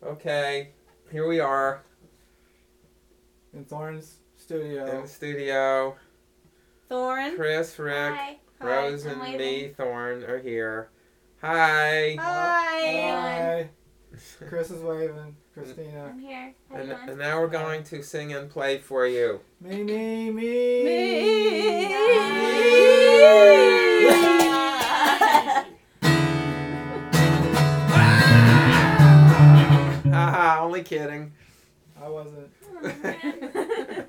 Okay, here we are In Thorne's studio. in the studio. Thorne. Chris, Rick, Hi. Rose, I'm and waving. me, Thorne, are here. Hi. Hi. Hi. Chris is waving. Christina. I'm here. How you And, doing? and now we're going to sing and play for you. Me, me, me. Me. Haha, only kidding. I wasn't. Oh, man.